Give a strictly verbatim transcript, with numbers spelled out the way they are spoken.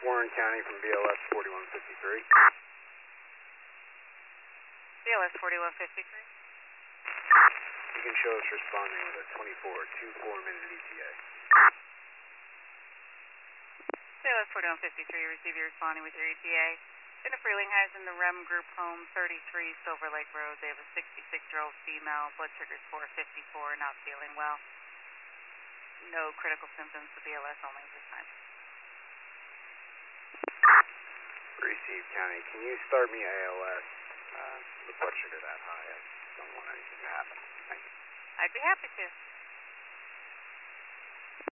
Warren County from B L S forty-one fifty-three. B L S forty-one fifty-three. You can show us responding with a twenty-four two four minute E T A. B L S forty-one fifty-three, receive you responding with your E T A. Jennifer Freelinghuysen, the R E M Group Home, thirty-three Silver Lake Road. They have a sixty-six-year-old female, blood sugar's four fifty-four, not feeling well. No critical symptoms, the B L S only at this time. Receive County, can you start me A L S uh, with blood sugar that high? I don't want anything to happen. Thank you. I'd be happy to.